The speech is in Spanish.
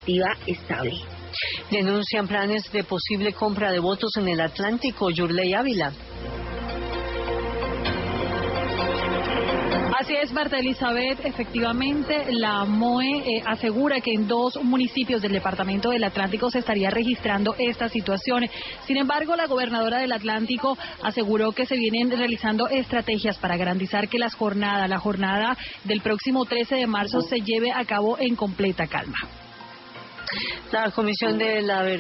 electiva estable. Denuncian planes de posible compra de votos en el Atlántico. Yurley Ávila. Así es, Marta Elizabeth, efectivamente la MOE asegura que en 2 municipios del departamento del Atlántico se estaría registrando esta situación. Sin embargo, la gobernadora del Atlántico aseguró que se vienen realizando estrategias para garantizar que la jornada del próximo 13 de marzo se lleve a cabo en completa calma. La Comisión de la